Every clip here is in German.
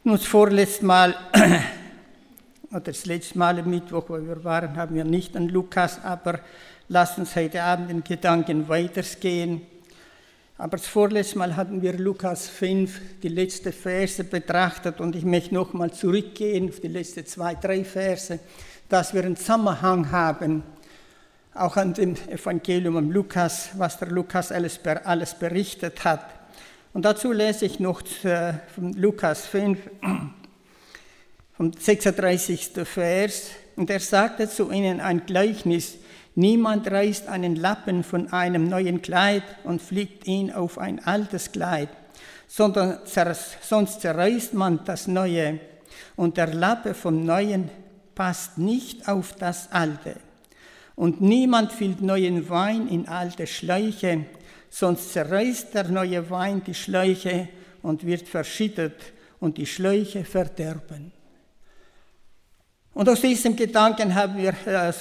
Das vorletzte Mal, oder das letzte Mal am Mittwoch, wo wir waren, haben wir nicht an Lukas, aber lasst uns heute Abend den Gedanken weitergehen. Aber das vorletzte Mal hatten wir Lukas 5, die letzten Verse betrachtet und ich möchte nochmal zurückgehen auf die letzten 2, 3 Verse, dass wir einen Zusammenhang haben, auch an dem Evangelium am Lukas, was der Lukas alles berichtet hat. Und dazu lese ich noch von Lukas 5, vom 36. Vers. Und er sagte zu ihnen ein Gleichnis: Niemand reißt einen Lappen von einem neuen Kleid und flickt ihn auf ein altes Kleid, sondern sonst zerreißt man das Neue, und der Lappe vom Neuen passt nicht auf das Alte. Und niemand füllt neuen Wein in alte Schläuche, sonst zerreißt der neue Wein die Schläuche und wird verschüttet und die Schläuche verderben. Und aus diesem Gedanken haben wir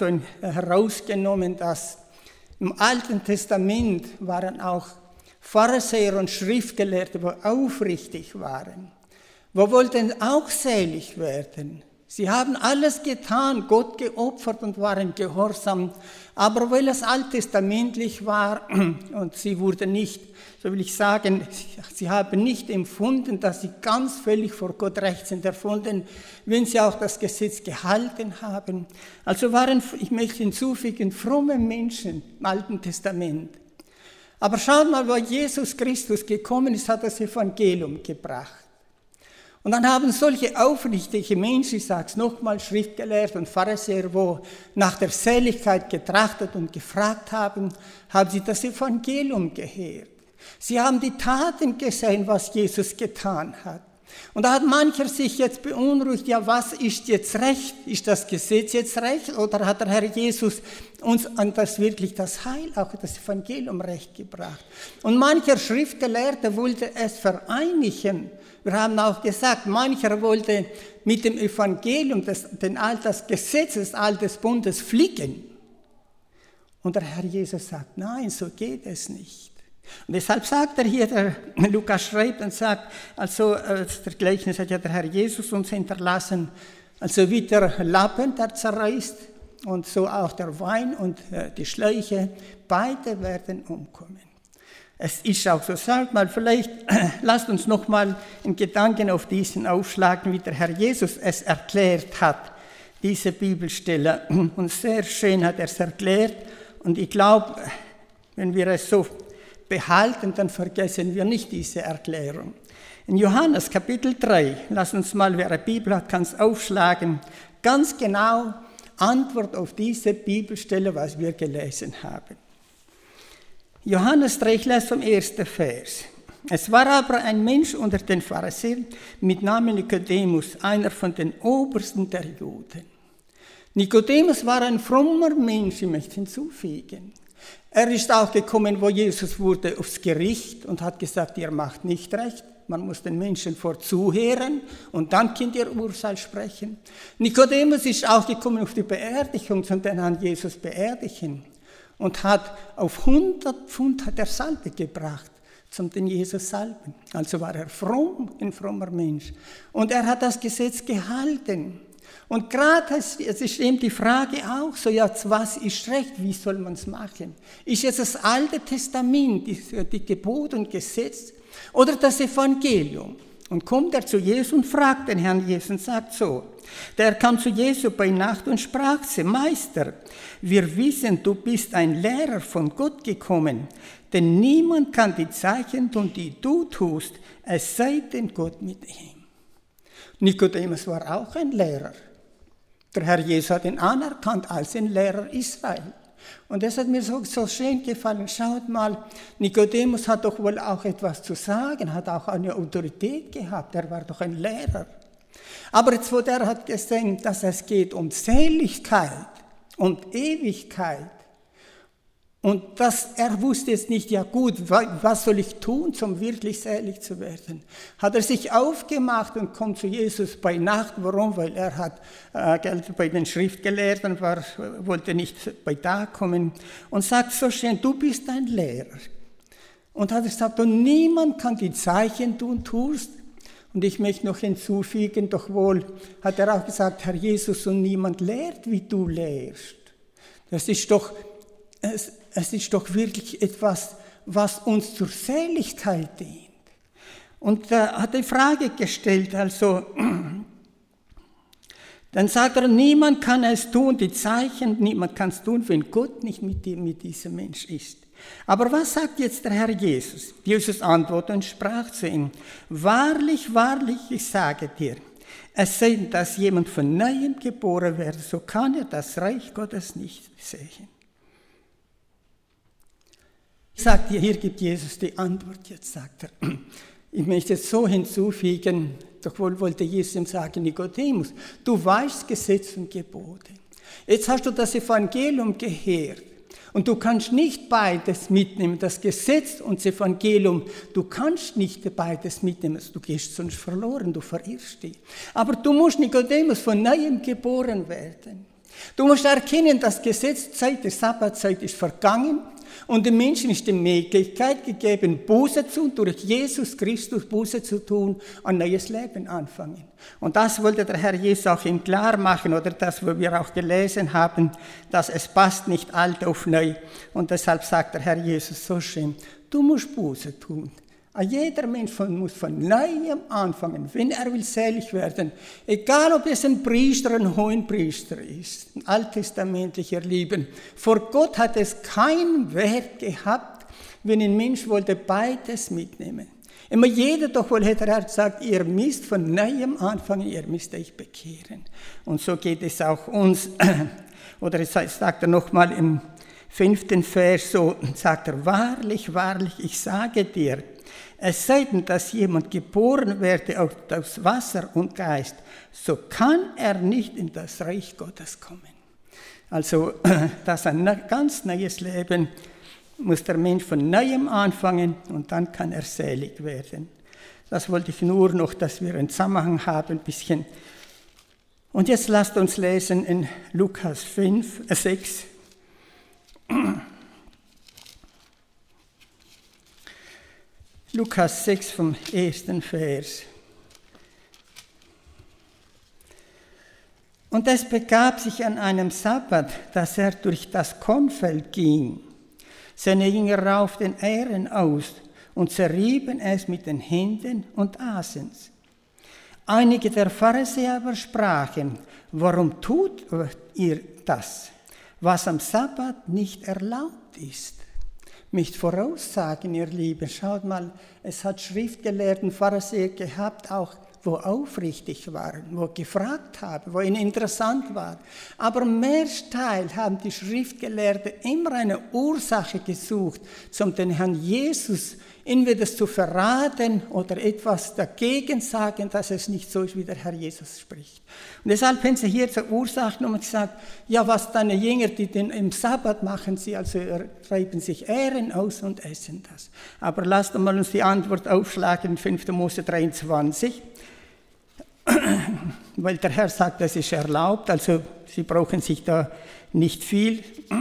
herausgenommen, dass im Alten Testament waren auch Pharisäer und Schriftgelehrte, die aufrichtig waren. Die wollten auch selig werden. Sie haben alles getan, Gott geopfert und waren gehorsam. Aber weil es alttestamentlich war und sie wurden nicht, so will ich sagen, sie haben nicht empfunden, dass sie ganz völlig vor Gott recht sind erfunden, wenn sie auch das Gesetz gehalten haben. Also waren, ich möchte hinzufügen, fromme Menschen im Alten Testament. Aber schaut mal, wo Jesus Christus gekommen ist, hat das Evangelium gebracht. Und dann haben solche aufrichtige Menschen, ich sage es nochmal, Schriftgelehrte und Pharisäer, wo nach der Seligkeit getrachtet und gefragt haben, haben sie das Evangelium gehört. Sie haben die Taten gesehen, was Jesus getan hat. Und da hat mancher sich jetzt beunruhigt, ja, was ist jetzt recht? Ist das Gesetz jetzt recht? Oder hat der Herr Jesus uns an das wirklich das Heil, auch das Evangelium recht gebracht? Und mancher Schriftgelehrte wollte es vereinigen. Wir haben auch gesagt, mancher wollte mit dem Evangelium das Gesetz des Alten Bundes flicken. Und der Herr Jesus sagt, nein, so geht es nicht. Und deshalb sagt er hier, der Lukas schreibt und sagt, also der Gleichnis hat ja der Herr Jesus uns hinterlassen, also wie der Lappen, der zerreißt, und so auch der Wein und die Schläuche, beide werden umkommen. Es ist auch so, sagt mal, vielleicht lasst uns noch mal einen Gedanken auf diesen aufschlagen, wie der Herr Jesus es erklärt hat, diese Bibelstelle. Und sehr schön hat er es erklärt. Und ich glaube, wenn wir es so behalten, dann vergessen wir nicht diese Erklärung. In Johannes Kapitel 3, lass uns mal, wer eine Bibel hat, kann es aufschlagen, ganz genau Antwort auf diese Bibelstelle, was wir gelesen haben. Johannes 3, ich lese vom 1. Vers. Es war aber ein Mensch unter den Pharisäern mit Namen Nikodemus, einer von den Obersten der Juden. Nikodemus war ein frommer Mensch, ich möchte hinzufügen. Er ist auch gekommen, wo Jesus wurde, aufs Gericht und hat gesagt, ihr macht nicht recht. Man muss den Menschen vorzuhören und dann könnt ihr Urteil sprechen. Nikodemus ist auch gekommen auf die Beerdigung, von den Herrn Jesus beerdigen. Und hat auf 100 Pfund hat er Salbe gebracht, zum den Jesus salben. Also war er fromm, ein frommer Mensch. Und er hat das Gesetz gehalten. Und gerade es ist eben die Frage auch so, ja, was ist recht, wie soll man es machen? Ist jetzt das Alte Testament, die Gebot und Gesetz, oder das Evangelium? Und kommt er zu Jesus und fragt den Herrn Jesus und sagt so, der kam zu Jesus bei Nacht und sprach zu Meister, wir wissen, du bist ein Lehrer von Gott gekommen, denn niemand kann die Zeichen tun, die du tust, es sei denn Gott mit ihm. Nikodemus war auch ein Lehrer. Der Herr Jesus hat ihn anerkannt als ein Lehrer Israel. Und das hat mir so schön gefallen. Schaut mal, Nikodemus hat doch wohl auch etwas zu sagen, hat auch eine Autorität gehabt. Er war doch ein Lehrer. Aber jetzt, wo der hat gesehen, dass es geht um Seligkeit und Ewigkeit. Und er wusste jetzt nicht, ja gut, was soll ich tun, um wirklich selig zu werden? Hat er sich aufgemacht und kommt zu Jesus bei Nacht. Warum? Weil er hat bei den Schriftgelehrten wollte nicht bei Tag kommen. Und sagt so schön, du bist ein Lehrer. Und hat gesagt, und niemand kann die Zeichen tun, tust. Und ich möchte noch hinzufügen, doch wohl hat er auch gesagt, Herr Jesus, und niemand lehrt, wie du lehrst. Es ist doch wirklich etwas, was uns zur Seligkeit dient. Und da hat er die Frage gestellt, also, dann sagt er, niemand kann es tun, die Zeichen, niemand kann es tun, wenn Gott nicht mit diesem Mensch ist. Aber was sagt jetzt der Herr Jesus? Jesus antwortete und sprach zu ihm, wahrlich, wahrlich, ich sage dir, es sei denn, dass jemand von Neuem geboren werde, so kann er das Reich Gottes nicht sehen. Sagt ihr, hier gibt Jesus die Antwort, jetzt sagt er, ich möchte es so hinzufügen, doch wohl wollte Jesus ihm sagen, Nikodemus, du weißt Gesetz und Gebote. Jetzt hast du das Evangelium gehört und du kannst nicht beides mitnehmen, das Gesetz und das Evangelium, du kannst nicht beides mitnehmen, du gehst sonst verloren, du verirrst dich. Aber du musst, Nikodemus, von Neuem geboren werden. Du musst erkennen, das Gesetzzeit, die Sabbatzeit ist vergangen. Und dem Menschen ist die Möglichkeit gegeben, Buße zu tun, durch Jesus Christus Buße zu tun, ein neues Leben anfangen. Und das wollte der Herr Jesus auch ihm klar machen, oder das, wo wir auch gelesen haben, dass es passt nicht alt auf neu. Und deshalb sagt der Herr Jesus so schön, du musst Buße tun. Jeder Mensch muss von Neuem anfangen, wenn er will selig werden. Egal, ob es ein Priester, ein Hohenpriester ist, ein alttestamentlicher Lieben. Vor Gott hat es keinen Wert gehabt, wenn ein Mensch wollte beides mitnehmen. Immer jeder doch wohl hätte er gesagt, ihr müsst von Neuem anfangen, ihr müsst euch bekehren. Und so geht es auch uns. Oder es sagt er nochmal im 5. Vers so, sagt er, wahrlich, wahrlich, ich sage dir, es sei denn, dass jemand geboren werde aus Wasser und Geist, so kann er nicht in das Reich Gottes kommen. Also, das ist ein ganz neues Leben, muss der Mensch von Neuem anfangen und dann kann er selig werden. Das wollte ich nur noch, dass wir einen Zusammenhang haben, ein bisschen. Und jetzt lasst uns lesen in Lukas 6. Lukas 6 vom 1. Vers. Und es begab sich an einem Sabbat, dass er durch das Kornfeld ging. Seine Jünger rauften Ähren aus und zerrieben es mit den Händen und aßen's. Einige der Pharisäer aber sprachen, warum tut ihr das, was am Sabbat nicht erlaubt ist? Nicht voraussagen, ihr Lieben. Schaut mal, es hat Schriftgelehrten, Pharisäer gehabt, auch wo aufrichtig waren, wo gefragt haben, wo ihnen interessant war. Aber mehrteils haben die Schriftgelehrten immer eine Ursache gesucht, um den Herrn Jesus entweder zu verraten oder etwas dagegen sagen, dass es nicht so ist, wie der Herr Jesus spricht. Und deshalb haben sie hier zur Ursache und gesagt, ja, was deine Jünger, die den im Sabbat machen, sie also treiben sich Ähren aus und essen das. Aber lasst mal uns die Antwort aufschlagen in 5. Mose 23, weil der Herr sagt, das ist erlaubt, also sie brauchen sich da nicht viel.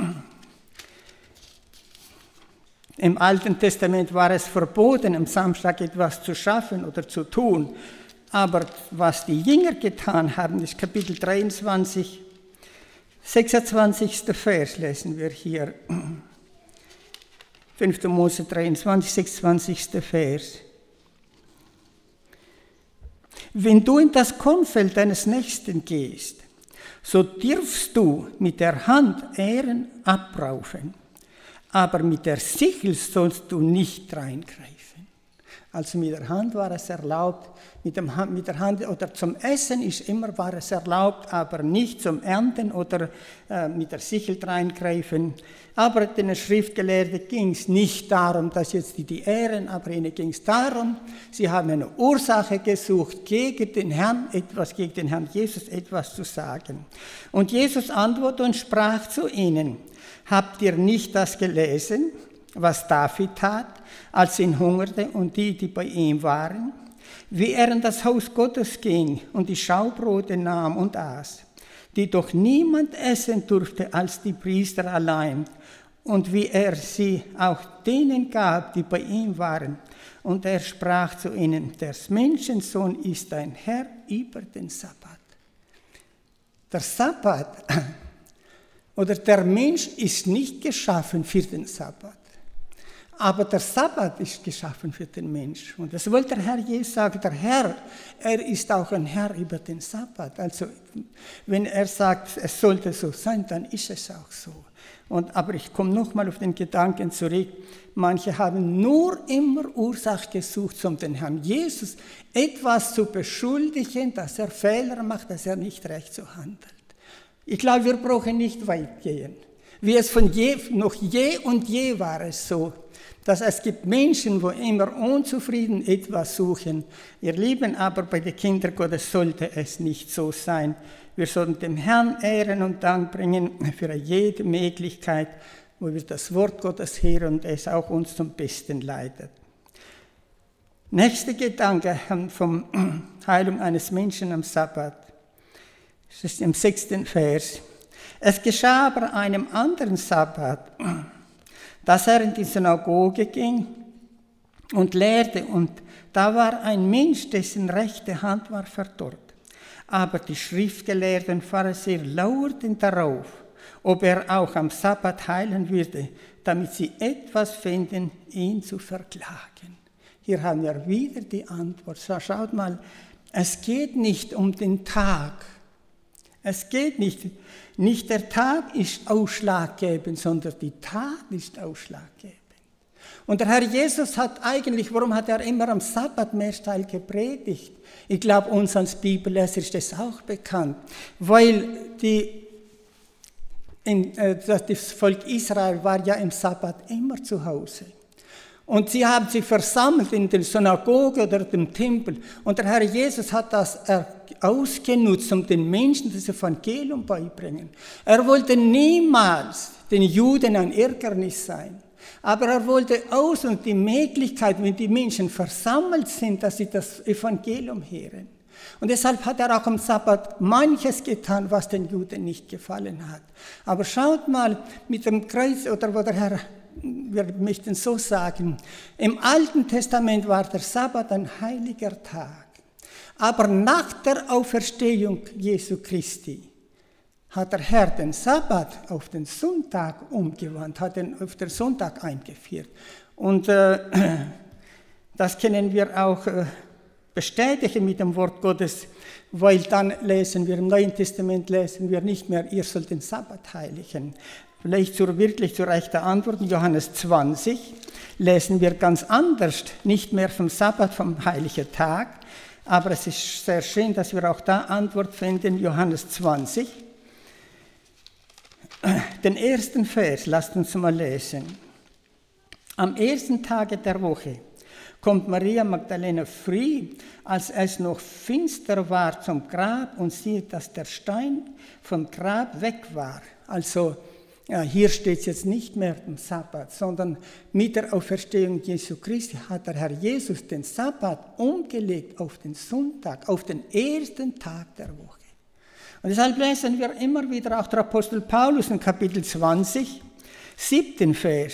Im Alten Testament war es verboten, am Samstag etwas zu schaffen oder zu tun. Aber was die Jünger getan haben, ist Kapitel 23, 26. Vers lesen wir hier. 5. Mose 23, 26. Vers. Wenn du in das Kornfeld deines Nächsten gehst, so dürfst du mit der Hand Ähren abraufen. Aber mit der Sichel sollst du nicht reingreifen. Also mit der Hand war es erlaubt, mit der Hand oder zum Essen war es erlaubt, aber nicht zum Ernten oder mit der Sichel reingreifen. Aber den Schriftgelehrten ging es nicht darum, dass jetzt die Ähren, aber ihnen ging es darum, sie haben eine Ursache gesucht, gegen den Herrn Jesus etwas zu sagen. Und Jesus antwortete und sprach zu ihnen, habt ihr nicht das gelesen, was David tat, als ihn hungerte und die bei ihm waren? Wie er in das Haus Gottes ging und die Schaubrote nahm und aß, die doch niemand essen durfte als die Priester allein, und wie er sie auch denen gab, die bei ihm waren. Und er sprach zu ihnen, der Menschensohn ist ein Herr über den Sabbat. Der Sabbat oder der Mensch ist nicht geschaffen für den Sabbat. Aber der Sabbat ist geschaffen für den Mensch. Und das wollte der Herr Jesus sagen. Der Herr, er ist auch ein Herr über den Sabbat. Also wenn er sagt, es sollte so sein, dann ist es auch so. Aber ich komme nochmal auf den Gedanken zurück. Manche haben nur immer Ursache gesucht, um den Herrn Jesus etwas zu beschuldigen, dass er Fehler macht, dass er nicht recht so handelt. Ich glaube, wir brauchen nicht weit gehen. Wie es noch je und je war es so, dass es gibt Menschen, die immer unzufrieden etwas suchen. Ihr Lieben, aber bei den Kindern Gottes sollte es nicht so sein. Wir sollten dem Herrn Ehren und Dank bringen für jede Möglichkeit, wo wir das Wort Gottes hören und es auch uns zum Besten leitet. Nächster Gedanke vom Heilung eines Menschen am Sabbat. Das ist im 6. Vers. Es geschah aber einem anderen Sabbat, dass er in die Synagoge ging und lehrte, und da war ein Mensch, dessen rechte Hand war verdorrt. Aber die schriftgelehrten Pharisäer lauerten darauf, ob er auch am Sabbat heilen würde, damit sie etwas finden, ihn zu verklagen. Hier haben wir wieder die Antwort. Schaut mal, es geht nicht um den Tag. Es geht nicht der Tag ist ausschlaggebend, sondern die Tat ist ausschlaggebend. Und der Herr Jesus hat eigentlich, warum hat er immer am Sabbat Mehrteil gepredigt? Ich glaube, uns als Bibelleser ist das auch bekannt, weil das Volk Israel war ja im Sabbat immer zu Hause. Und sie haben sich versammelt in der Synagoge oder dem Tempel. Und der Herr Jesus hat das ausgenutzt, um den Menschen das Evangelium beibringen. Er wollte niemals den Juden ein Ärgernis sein. Aber er wollte und die Möglichkeit, wenn die Menschen versammelt sind, dass sie das Evangelium hören. Und deshalb hat er auch am Sabbat manches getan, was den Juden nicht gefallen hat. Aber schaut mal mit dem Kreuz, oder wo der Herr, wir möchten so sagen, im Alten Testament war der Sabbat ein heiliger Tag. Aber nach der Auferstehung Jesu Christi hat der Herr den Sabbat auf den Sonntag umgewandt, hat ihn auf den Sonntag eingeführt. Und das können wir auch bestätigen mit dem Wort Gottes, weil dann lesen wir im Neuen Testament nicht mehr, ihr sollt den Sabbat heiligen. Vielleicht wirklich zur rechten Antwort, in Johannes 20 lesen wir ganz anders, nicht mehr vom Sabbat, vom heiligen Tag, aber es ist sehr schön, dass wir auch da Antwort finden, Johannes 20. Den ersten Vers, lasst uns mal lesen. Am ersten Tage der Woche kommt Maria Magdalena früh, als es noch finster war, zum Grab und sieht, dass der Stein vom Grab weg war. Also hier steht es jetzt nicht mehr im Sabbat, sondern mit der Auferstehung Jesu Christi hat der Herr Jesus den Sabbat umgelegt auf den Sonntag, auf den ersten Tag der Woche. Und deshalb lesen wir immer wieder auch der Apostel Paulus in Kapitel 20, 7. Vers.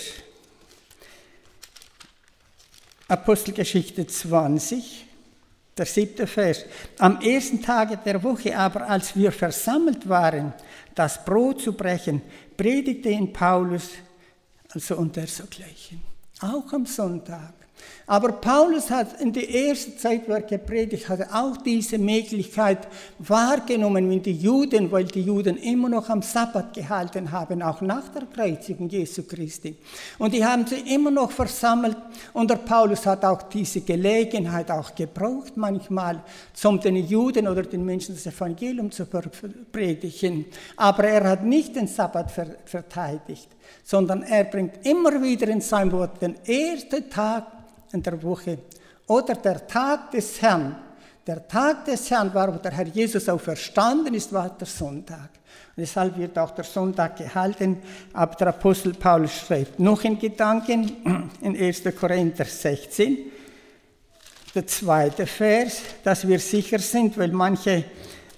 Apostelgeschichte 20, der 7. Vers. Am ersten Tage der Woche aber, als wir versammelt waren, das Brot zu brechen, predigte ihn Paulus, also und dergleichen. Auch am Sonntag. Aber Paulus hat in der ersten Zeit, wo er gepredigt hat, auch diese Möglichkeit wahrgenommen, wenn die Juden, weil die Juden immer noch am Sabbat gehalten haben, auch nach der Kreuzigung Jesu Christi. Und die haben sich immer noch versammelt. Und der Paulus hat auch diese Gelegenheit auch gebraucht, manchmal, um den Juden oder den Menschen das Evangelium zu predigen. Aber er hat nicht den Sabbat verteidigt, sondern er bringt immer wieder in seinem Wort den ersten Tag in der Woche oder der Tag des Herrn. Der Tag des Herrn war, wo der Herr Jesus auferstanden ist, war der Sonntag. Und deshalb wird auch der Sonntag gehalten. Aber der Apostel Paulus schreibt noch in Gedanken in 1. Korinther 16, der 2. Vers, dass wir sicher sind, weil manche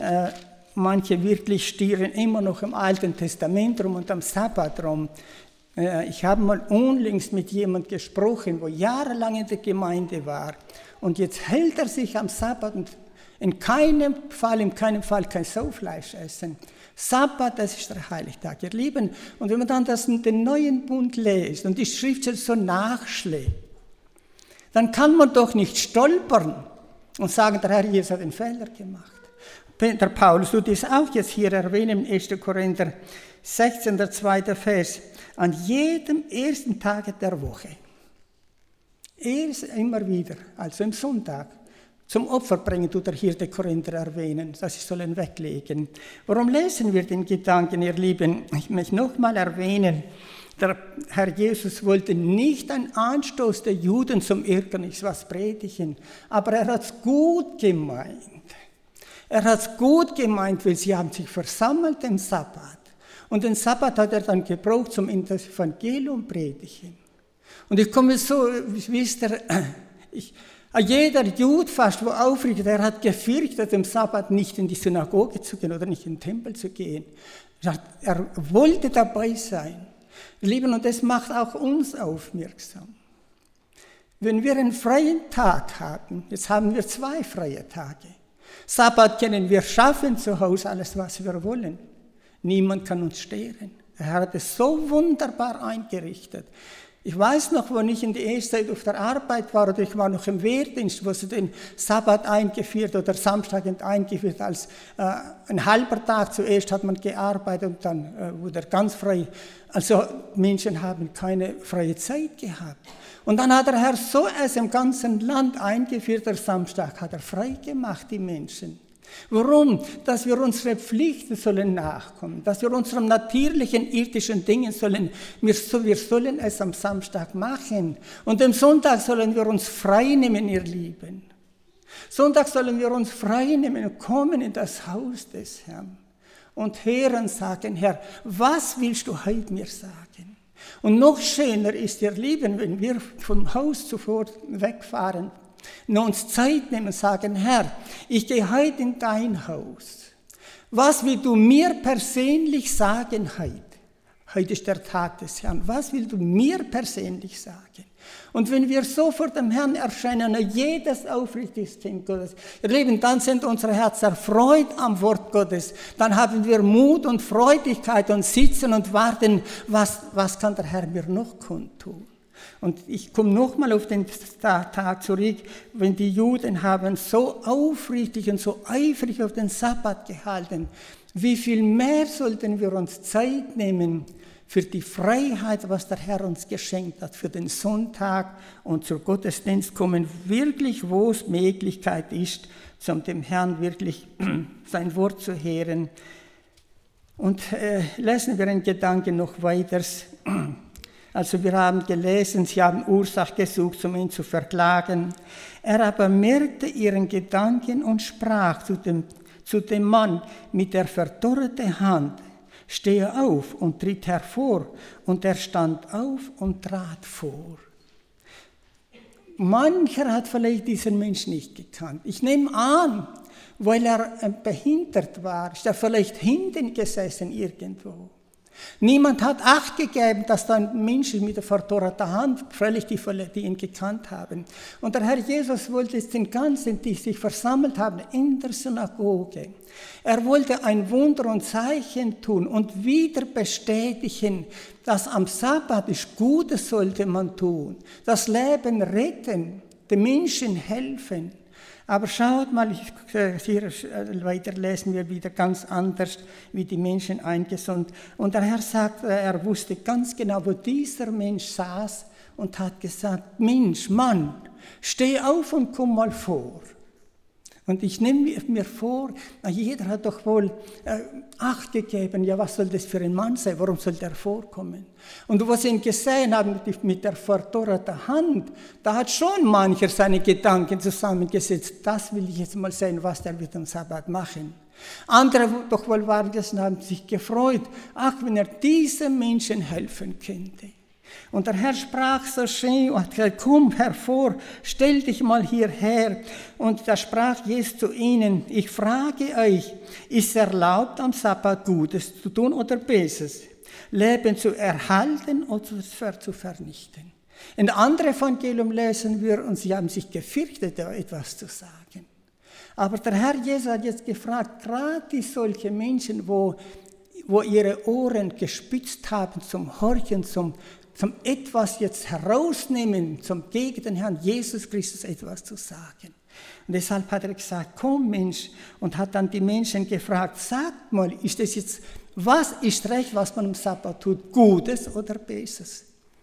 wirklich stieren immer noch im Alten Testament rum und am Sabbat rum. Ich habe mal unlängst mit jemandem gesprochen, wo jahrelang in der Gemeinde war. Und jetzt hält er sich am Sabbat und in keinem Fall kein Saufleisch essen. Sabbat, das ist der Heiligtag, ihr Lieben. Und wenn man dann den neuen Bund liest und die Schrift so nachschlägt, dann kann man doch nicht stolpern und sagen, der Herr Jesus hat einen Fehler gemacht. Der Paulus tut das auch jetzt hier erwähnen, 1. Korinther 16, der 2. Vers. An jedem ersten Tage der Woche, immer wieder, also am Sonntag, zum Opfer bringen, tut er hier die Korinther erwähnen, dass sie sollen weglegen. Warum lesen wir den Gedanken, ihr Lieben? Ich möchte nochmal erwähnen, der Herr Jesus wollte nicht einen Anstoß der Juden zum Irrnis was predigen, aber er hat es gut gemeint. Er hat es gut gemeint, weil sie haben sich versammelt am Sabbat. Und den Sabbat hat er dann gebraucht zum Evangelium predigen. Und ich komme so, wisst ihr, jeder Jude fast, wo aufrichtet, er hat gefürchtet, am Sabbat nicht in die Synagoge zu gehen oder nicht in den Tempel zu gehen. Er wollte dabei sein. Lieben, und das macht auch uns aufmerksam. Wenn wir einen freien Tag haben, jetzt haben wir 2 freie Tage. Sabbat können wir schaffen zu Hause, alles was wir wollen. Niemand kann uns stören. Er hat es so wunderbar eingerichtet. Ich weiß noch, wo ich in der ersten Zeit auf der Arbeit war, oder ich war noch im Wehrdienst, wo sie den Sabbat eingeführt oder Samstag eingeführt als ein halber Tag. Zuerst hat man gearbeitet und dann wurde er ganz frei. Also Menschen haben keine freie Zeit gehabt. Und dann hat der Herr so es im ganzen Land eingeführt, der Samstag hat er frei gemacht, die Menschen. Warum? Dass wir unsere Pflichten sollen nachkommen, dass wir unseren natürlichen, irdischen Dingen sollen, wir sollen es am Samstag machen. Und am Sonntag sollen wir uns frei nehmen, ihr Lieben. Sonntag sollen wir uns frei nehmen und kommen in das Haus des Herrn und hören, sagen, Herr, was willst du heute mir sagen? Und noch schöner ist, ihr Lieben, wenn wir vom Haus zuvor wegfahren, uns Zeit nehmen und sagen, Herr, ich gehe heute in dein Haus. Was willst du mir persönlich sagen heute? Heute ist der Tag des Herrn. Was willst du mir persönlich sagen? Und wenn wir so vor dem Herrn erscheinen, jedes aufrichtiges Kind Gottes, ihr Lieben, dann sind unsere Herzen erfreut am Wort Gottes. Dann haben wir Mut und Freudigkeit und sitzen und warten, was kann der Herr mir noch kundtun? Und ich komme nochmal auf den Tag zurück, wenn die Juden haben so aufrichtig und so eifrig auf den Sabbat gehalten. Wie viel mehr sollten wir uns Zeit nehmen für die Freiheit, was der Herr uns geschenkt hat, für den Sonntag und zur Gottesdienst kommen, wirklich, wo es Möglichkeit ist, zum dem Herrn wirklich sein Wort zu hören. Und lesen wir einen Gedanken noch weiter. Also wir haben gelesen, sie haben Ursache gesucht, um ihn zu verklagen. Er aber merkte ihren Gedanken und sprach zu dem Mann mit der verdorrten Hand, stehe auf und tritt hervor. Und er stand auf und trat vor. Mancher hat vielleicht diesen Mensch nicht gekannt. Ich nehme an, weil er behindert war, ist er vielleicht hinten gesessen irgendwo. Niemand hat Acht gegeben, dass da ein Mensch ist mit der verdorrten Hand, freilich die ihn gekannt haben. Und der Herr Jesus wollte es den Ganzen, die sich versammelt haben, in der Synagoge. Er wollte ein Wunder und Zeichen tun und wieder bestätigen, dass am Sabbat das Gute sollte man tun, das Leben retten, den Menschen helfen. Aber schaut mal, hier weiter lesen wir wieder ganz anders, wie die Menschen eingesund. Und der Herr sagt, er wusste ganz genau, wo dieser Mensch saß und hat gesagt, Mensch, Mann, steh auf und komm mal vor. Und ich nehme mir vor, jeder hat doch wohl Acht gegeben, ja, was soll das für ein Mann sein, warum soll der vorkommen? Und was sie ihn gesehen haben mit der verdorrten Hand, da hat schon mancher seine Gedanken zusammengesetzt, das will ich jetzt mal sehen, was der wird am Sabbat machen. Andere doch wohl waren das und haben sich gefreut, ach, wenn er diesen Menschen helfen könnte. Und der Herr sprach so schön und hat gesagt, komm hervor, stell dich mal hierher. Und da sprach Jesus zu ihnen, ich frage euch, ist es erlaubt, am Sabbat Gutes zu tun oder Böses? Leben zu erhalten oder zu vernichten. In anderen Evangelium lesen wir, und sie haben sich gefürchtet, etwas zu sagen. Aber der Herr Jesus hat jetzt gefragt, gerade solche Menschen, wo ihre Ohren gespitzt haben zum Horchen, zum etwas jetzt herausnehmen, gegen den Herrn Jesus Christus etwas zu sagen. Und deshalb hat er gesagt, komm Mensch, und hat dann die Menschen gefragt, sagt mal, was ist recht, was man am Sabbat tut, Gutes oder Böses?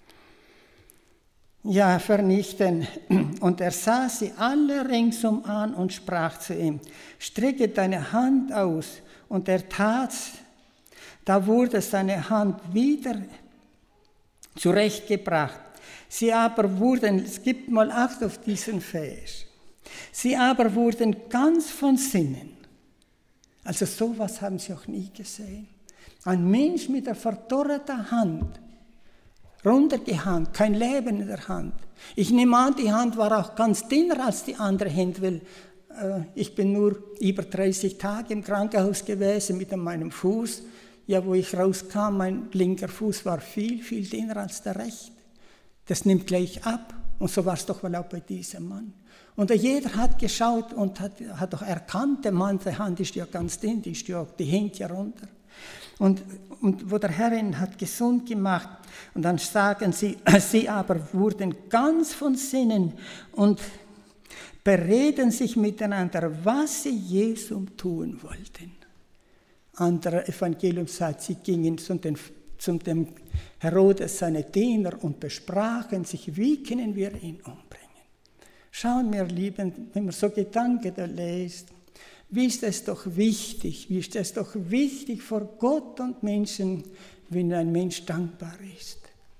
Ja, vernichten. Und er sah sie alle ringsum an und sprach zu ihm, strecke deine Hand aus. Und er tat's. Da wurde seine Hand wieder zurechtgebracht. Sie aber wurden, es gibt mal Acht auf diesen Vers, sie aber wurden ganz von Sinnen. Also sowas haben sie auch nie gesehen. Ein Mensch mit der verdorrten Hand, runtergehangen, kein Leben in der Hand. Ich nehme an, die Hand war auch ganz dünner als die andere Hand, weil ich bin nur über 30 Tage im Krankenhaus gewesen mit meinem Fuß. Ja, wo ich rauskam, mein linker Fuß war viel, viel dünner als der rechte. Das nimmt gleich ab. Und so war es doch wohl auch bei diesem Mann. Und jeder hat geschaut und hat auch erkannt, der Mann, die Hand ist ja ganz dünn, die hängt ja runter. Und wo der Herr ihn hat gesund gemacht, und dann sagen sie aber wurden ganz von Sinnen und bereden sich miteinander, was sie Jesum tun wollten. Anderer Evangelium sagt, sie gingen zum dem Herodes, seine Diener, und besprachen sich, wie können wir ihn umbringen. Schauen wir, Lieben, wenn man so Gedanken da liest, wie ist es doch wichtig vor Gott und Menschen, wenn ein Mensch dankbar ist.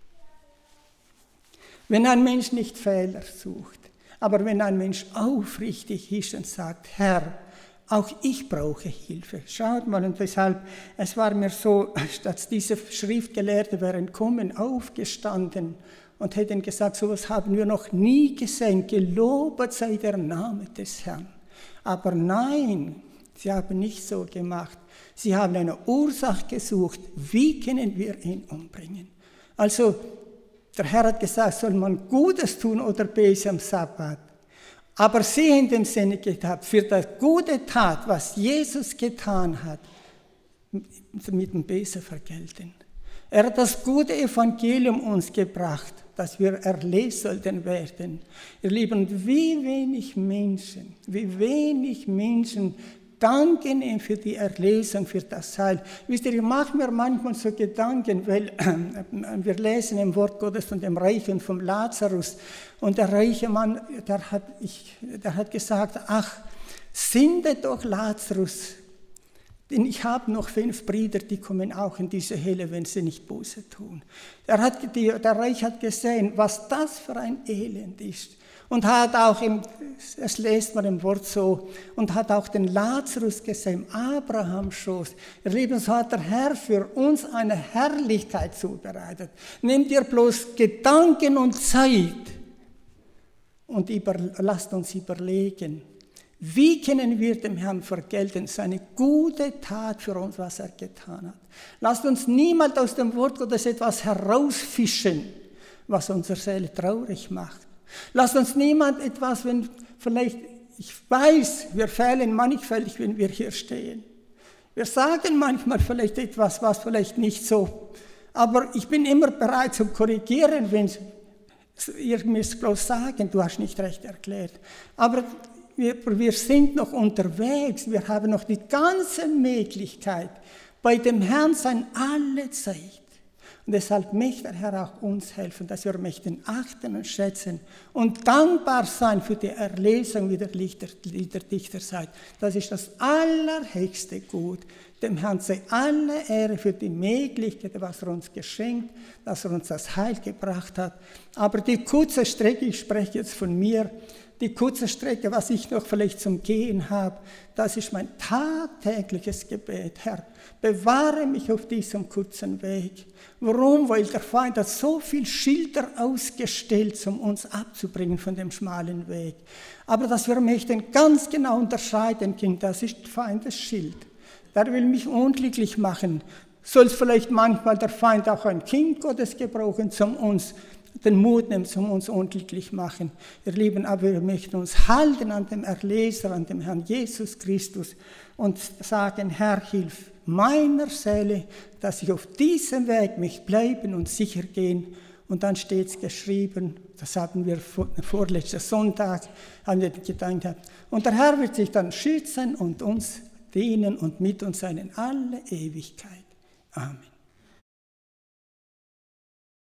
Wenn ein Mensch nicht Fehler sucht, aber wenn ein Mensch aufrichtig ist und sagt, Herr, auch ich brauche Hilfe. Schaut mal, und deshalb, es war mir so, dass diese Schriftgelehrten wären kommen, aufgestanden und hätten gesagt, so etwas haben wir noch nie gesehen, gelobet sei der Name des Herrn. Aber nein, sie haben nicht so gemacht. Sie haben eine Ursache gesucht, wie können wir ihn umbringen. Also, der Herr hat gesagt, soll man Gutes tun oder Böses am Sabbat? Aber sie in dem Sinne gehabt, für das gute Tat, was Jesus getan hat, mit dem Bösen vergelten. Er hat das gute Evangelium uns gebracht, dass wir erlöst sollten werden. Ihr Lieben, wie wenig Menschen danken ihm für die Erlösung, für das Heil. Wisst ihr, ich mache mir manchmal so Gedanken, weil wir lesen im Wort Gottes von dem Reichen, vom Lazarus, und der reiche Mann, der hat gesagt, ach, sünde doch Lazarus, denn ich habe noch 5 Brüder, die kommen auch in diese Hölle, wenn sie nicht Buße tun. Der Reich hat gesehen, was das für ein Elend ist. Und hat auch, das lest man im Wort so, und hat auch den Lazarus gesehen, Abrahams Schoß. Ihr Lieben, so hat der Herr für uns eine Herrlichkeit zubereitet. Nehmt ihr bloß Gedanken und Zeit und lasst uns überlegen, wie können wir dem Herrn vergelten, seine gute Tat für uns, was er getan hat. Lasst uns niemand aus dem Wort Gottes etwas herausfischen, was unsere Seele traurig macht. Lasst uns niemand etwas, wenn vielleicht, ich weiß, wir fehlen mannigfältig, wenn wir hier stehen. Wir sagen manchmal vielleicht etwas, was vielleicht nicht so, aber ich bin immer bereit zu korrigieren, wenn ihr mir bloß sagen, du hast nicht recht erklärt. Aber wir sind noch unterwegs, wir haben noch die ganze Möglichkeit, bei dem Herrn sein alle Zeit. Und deshalb möchte der Herr auch uns helfen, dass wir möchten achten und schätzen und dankbar sein für die Erlösung, wie der Liederdichter sagt. Das ist das allerhöchste Gut. Dem Herrn sei alle Ehre für die Möglichkeit, was er uns geschenkt, dass er uns das Heil gebracht hat. Aber die kurze Strecke, ich spreche jetzt von mir, die kurze Strecke, was ich noch vielleicht zum Gehen habe, das ist mein tagtägliches Gebet. Herr, bewahre mich auf diesem kurzen Weg. Warum? Weil der Feind hat so viel Schilder ausgestellt, um uns abzubringen von dem schmalen Weg. Aber dass wir möchten ganz genau unterscheiden können, das ist Feindes Schild. Der will mich unglücklich machen. soll vielleicht manchmal der Feind auch ein Kind Gottes gebrauchen, um uns den Mut nehmen, um uns unglücklich machen. Ihr Lieben, aber wir möchten uns halten an dem Erlöser, an dem Herrn Jesus Christus und sagen, Herr, hilf meiner Seele, dass ich auf diesem Weg mich bleiben und sicher gehen. Und dann steht es geschrieben, das haben wir vorletzten Sonntag, haben wir gedacht, und der Herr wird sich dann schützen und uns dienen und mit uns sein in alle Ewigkeit. Amen.